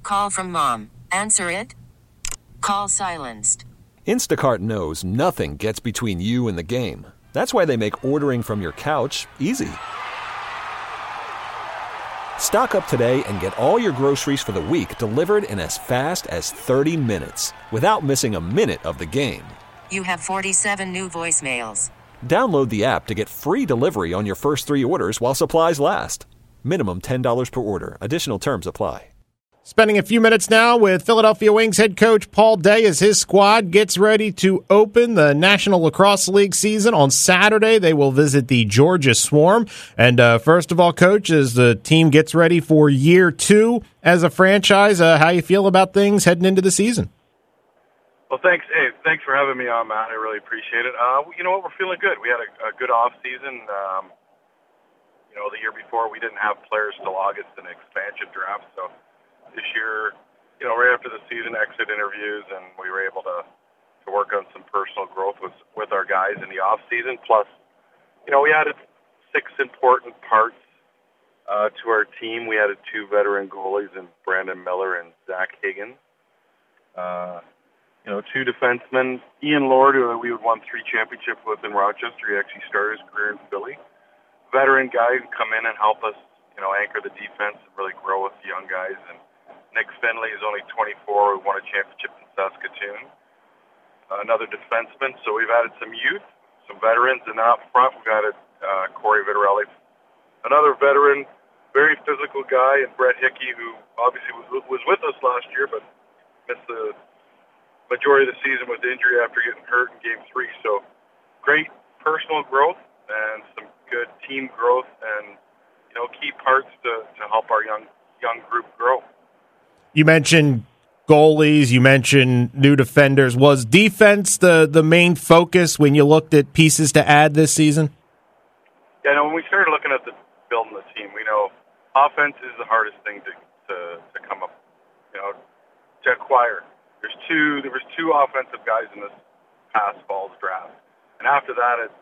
Call from mom. Answer it. Call silenced. Instacart knows nothing gets between you and the game. That's why they make ordering from your couch easy. Stock up today and get all your groceries for the week delivered in as fast as 30 minutes without missing a minute of the game. You have 47 new voicemails. Download the app to get free delivery on your first 3 orders while supplies last. Minimum $10 per order. Additional terms apply. Spending a few minutes now with Philadelphia Wings head coach Paul Day as his squad gets ready to open the National Lacrosse League season. On Saturday, they will visit the Georgia Swarm. And first of all, Coach, as the team gets ready for year 2 as a franchise, how you feel about things heading into the season? Well, thanks. Hey, thanks for having me on, Matt. I really appreciate it. You know what? We're feeling good. We had a good off season. The year before we didn't have players till August in expansion draft, so this year, right after the season exit interviews, and we were able to work on some personal growth with our guys in the off season. Plus, we added 6 important parts to our team. We added 2 veteran goalies in Brandon Miller and Zach Higgins. 2 defensemen, Ian Lord, who we would won 3 championships with in Rochester. He actually started his career in Philly. Veteran guys who come in and help us, anchor the defense and really grow with the young guys. And Nick Finley is only 24, who won a championship in Saskatoon. Another defenseman. So we've added some youth, some veterans, and up front we've added Corey Vitarelli, another veteran, very physical guy, and Brett Hickey, who obviously was with us last year, but missed the majority of the season with injury after getting hurt in Game 3. So great personal growth and some good team growth, and key parts to help our young group grow. You mentioned goalies, you mentioned new defenders. Was defense the main focus when you looked at pieces to add this season? Yeah, when we started looking at building the team, we know offense is the hardest thing to come up, to acquire. There was 2 offensive guys in this past fall's draft, and after that, it's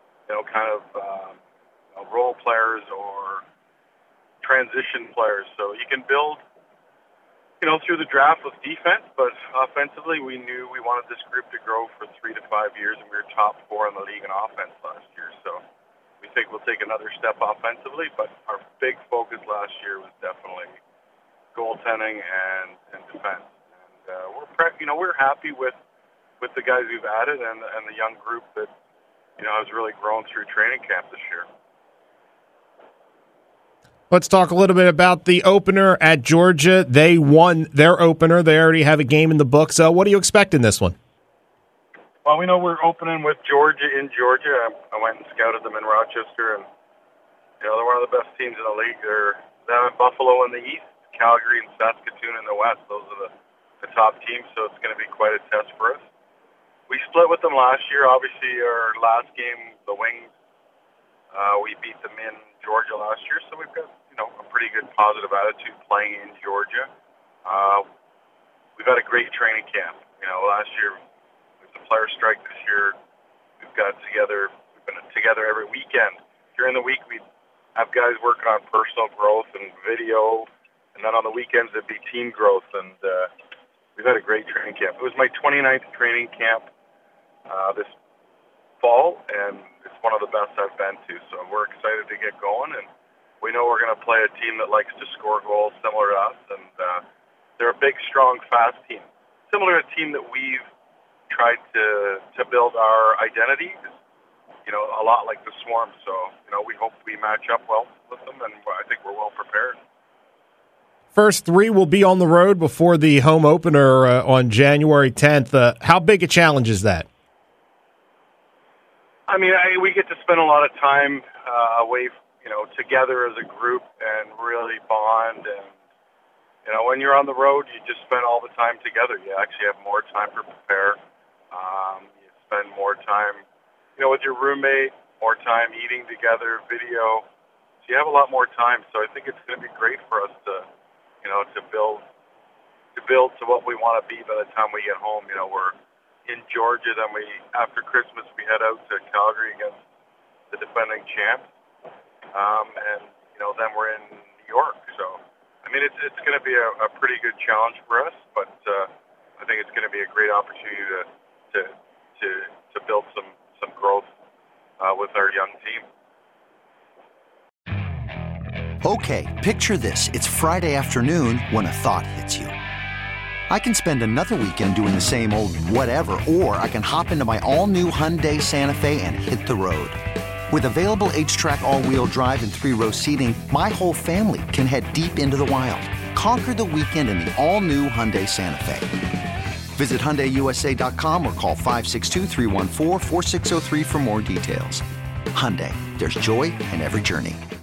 role players or transition players. So you can build, through the draft with defense, but offensively, we knew we wanted this group to grow for 3 to 5 years, and we were top 4 in the league in offense last year. So we think we'll take another step offensively, but our big focus last year was definitely goaltending and defense. And we're happy with the guys we've added and the young group that has really grown through training camp this year. Let's talk a little bit about the opener at Georgia. They won their opener. They already have a game in the books. So what do you expect in this one? Well, we know we're opening with Georgia in Georgia. I went and scouted them in Rochester, and they're one of the best teams in the league. They're down in Buffalo in the east, Calgary and Saskatoon in the west. Those are the top teams, so it's going to be quite a test for us. We split with them last year. Obviously, our last game, the Wings, we beat them in Georgia last year, so we've got a pretty good positive attitude playing in Georgia. We've had a great training camp. Last year was a player strike. This year we've been together every weekend. During the week we have guys working on personal growth and video, and then on the weekends it'd be team growth. And we've had a great training camp. It was my 29th training camp this fall, and it's one of the best I've been to. So we're excited to get going, and we know we're going to play a team that likes to score goals similar to us, and they're a big, strong, fast team. Similar to a team that we've tried to build our identity, a lot like the Swarm. So, we hope we match up well with them, and I think we're well prepared. First 3 will be on the road before the home opener on January 10th. How big a challenge is that? We get to spend a lot of time away, together as a group and really bond. And, when you're on the road, you just spend all the time together. You actually have more time to prepare. You spend more time, with your roommate, more time eating together, video. So you have a lot more time. So I think it's going to be great for us to build to what we want to be by the time we get home. We're in Georgia, then after Christmas we head out to Calgary against the defending champs, and then we're in New York. So I mean, it's going to be a pretty good challenge for us, but I think it's going to be a great opportunity to build some growth with our young team. Okay, picture this. It's Friday afternoon when a thought hits you. I can spend another weekend doing the same old whatever, or I can hop into my all-new Hyundai Santa Fe and hit the road. With available H-Track all-wheel drive and 3-row seating, my whole family can head deep into the wild. Conquer the weekend in the all-new Hyundai Santa Fe. Visit HyundaiUSA.com or call 562-314-4603 for more details. Hyundai, there's joy in every journey.